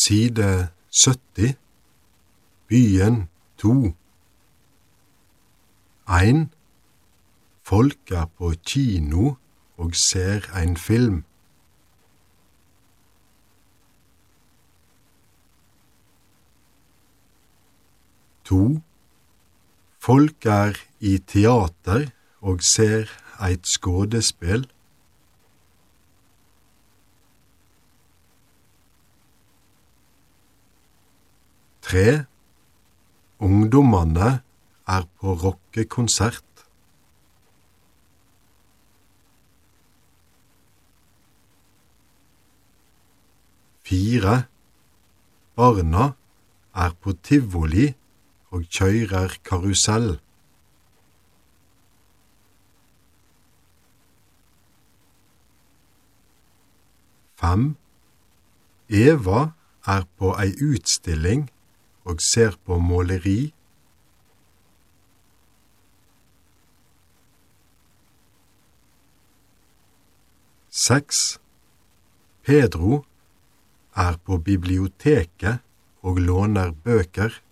Side 70. Byen 2. 1. Folk er på kino og ser en film. 2. Folk er i teater og ser et skådespill. 3. Ungdommene er på rockekonsert. 4. Barna er på tivoli og kjører karusell. 5. Eva er på ei utstilling og ser på måleri. 6. Pedro er på biblioteket og låner bøker.